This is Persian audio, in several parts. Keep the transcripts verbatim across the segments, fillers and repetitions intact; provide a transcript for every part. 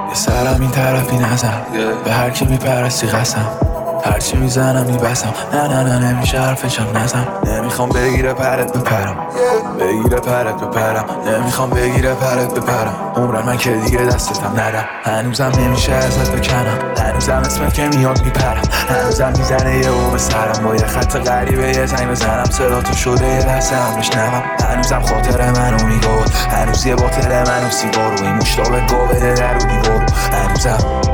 یه سرم این طرفی نزن به هر کی میپرستی قسم هرچی میزنم میبسم نه نه نه نمیشه حرفشم نزن نمیخوام بگیره پرت بپرم بگیره پرت بپرم نمیخوام بگیره پرت بپرم عمرم من که دیگه دستتم ندم هنوزم نمیشه ازت بکنم هنوزم اسمت که میاد میپرم هنوزم میزنه یه او به سرم با یه خط غریبه یه زنگ بزنم صدا تو شده یه لحظه هم بشنوم هنوزم خاطر منو میگو هنوز یه باطل منو سیگارو این مشتاق گو بده در رو دیوارو هنوزم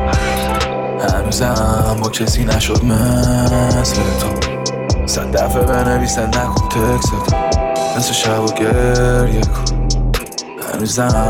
هنوزم با کسی نشد مثل تو صد دفعه بنویسد نکن تکست نصف شب و گریه کن هنوزم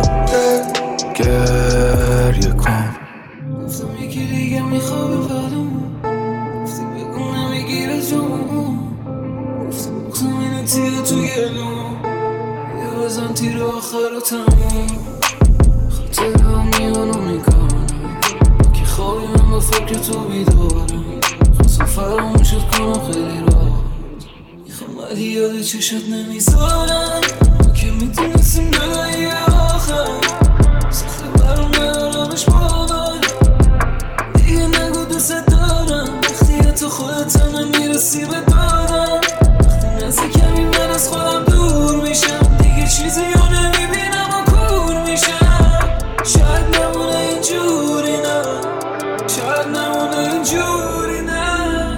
گریه کن گفتم یکی دیگه میخوابه پدوم گفتی بگو نمیگیره جون گفتم گفتم اینو تیره تو گلوم یه بزن تیر آخر و تموم خاطر هم میانو میکنم که خوابی من با فکر تو بیدارم خواستم فراموشت کنم خیلی راحت میخوام ولی یاد چشت نمیذارم که میتونستیم بگایی آخر سخته برام ندارمش بابر دیگه نگو دوست دارم وقتی تو خودت هم نمیرسی به دادم وقتی نزدیکمی من از خودم دور میشم دیگه چیزی رو نمیبینم و کور میشم شاید نمونه اینجوری نه شاید نمونه اینجوری نه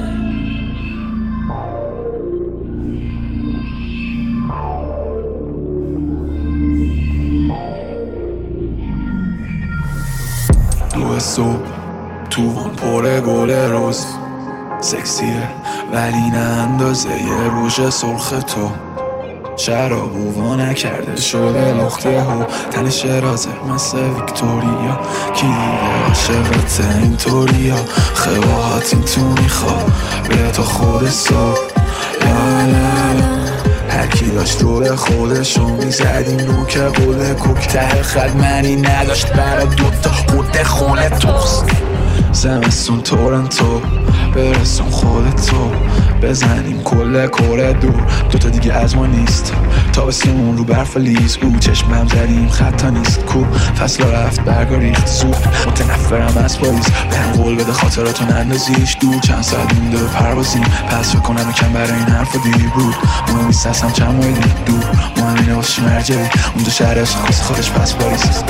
دو صبح تو پر گل روز سکسیه ولی نه اندازه یه روژ سرخ تو شراب و نکرده شده لخته ها تن شرازه مثل ویکتوریا کی دیگه عاشقت اینطوریا خواهات این تو میخواد به تو خود صبح لا لا لا هرکی داشت رول خودشو میزدیم نوک قول کوک ته خد منی نداشت برا دوتا خود خونه توست زمستون تورنتو برسون خودتو بزنیم کل کره دور دوتا دیگه از ما نیست تابستون رو برف لیز او چشمم زدیم خطا نیست کو فصل رفت برگا ریخت زود متنفرم از پاریس بهم قول بده خاطراتو نندازیش دور چند ساعت مونده به پروازیم پس فکر کنم یکم برای این حرفا دیر بود مهم نیست اصلا چند مایل دور مهم اینه واسه چی مرجعی اونجا شهرش واسه خودش پس پاریس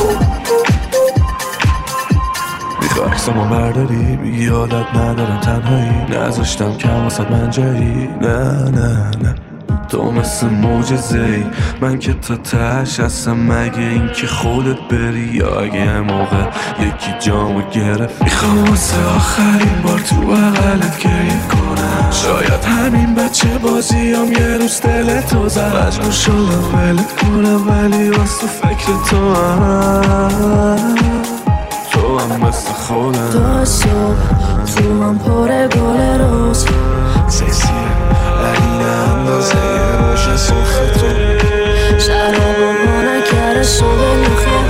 عکسمو برداری میگی عادت ندارم تنهایی نذاشتم کم واسد من جایی نه نه نه تو مثل معجزه‌ای من که تا تهش هستم مگه این که خودت بری یا اگه یه موقع یکی جامو گرفت میخوام واسه آخرین بار تو بغلت گریه کنم شاید همین بچه بازیام یه روز دلتو زد مجبور شدم ولت کنم ولی واسه فکر تو هم تو هم مثل خودم دو صبح تو هم پر گل روز سکسیه ولی نه اندازه یه روش سرخ تو شراب و ما نکره شده نخه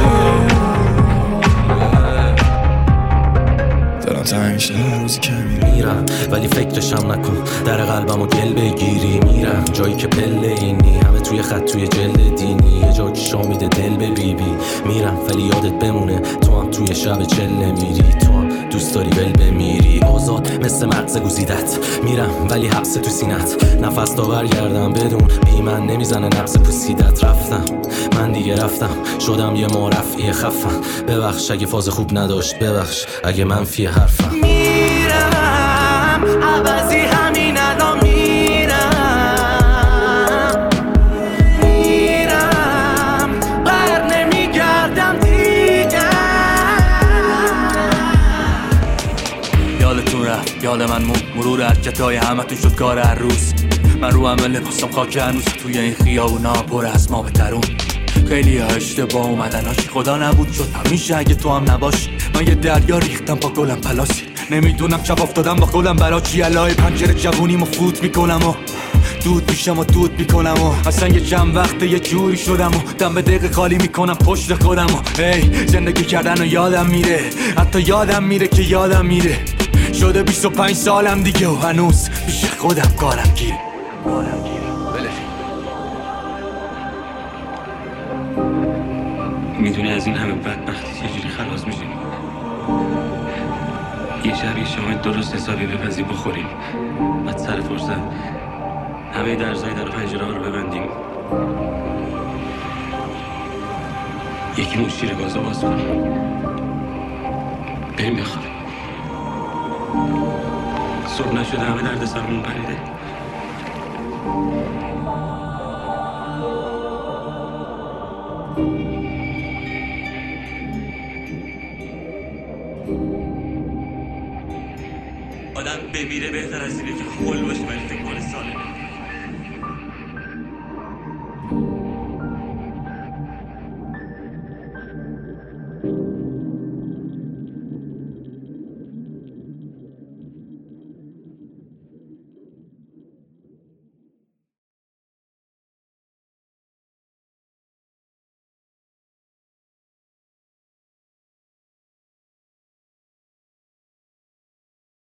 دارم تا همیشه هر روزی کمی میرم ولی فکرشم نکن در قلبمو گل بگیری میرم جایی که پله اینی همه توی خط توی جلد دینی یه جا که شا میده دل به بی بی میرم ولی یادت بمونه تو هم توی شب چله میری تو هم دوست داری ول بمیری آزاد مثل مغز گزیدت میرم ولی حبس تو سینت نفس تا برگردم بدون بی من نمیزنه نبض پوسیدت رفتم من دیگه رفتم شدم یه مرفعی خفم ببخش اگه فاز خوب نداشت ببخش اگه منفی حرفم میرم عوضی همین الان میرم میرم بر نمیگردم دیگه یادتون رفت یاد من مون مرور حرکتای همتون شد کار هر روز من رو همه لباسم خاک هنوز توی این خیابونا پر از ما بترون خیلی اشتباه اومدن هاشی خدا نبود شد همیشه اگه تو هم نباش من یه دریا ریختم با گلم پلاسی نمیدونم شب افتادم با گلم برا چی علای پنجره جوونیمو فوت میکنم و دود میشم و دود میکنم و اصلا یه چند وقته یه جوری شدم و دم به دقیقه خالی میکنم پشت خودم و ای زندگی کردن و یادم میره حتی یادم میره که یادم میره شده بیست و پنج سالم دیگه و هنوز پیش خودم کارم گیره میدونی از این همه بدبختی چجوری خلاص میشیم یه شب یه شام درست حسابی بپزی بخوریم، بعد سر فرصت همه درزای در و پنجره رو ببندیم، یکی مون شیر گازو باز کنیم، بریم بخوابیم. صبح نشده همه درد سرمون پریده. آدم بمیره بهتر از اینه که خل باشه ولی فکر کنه سالمه.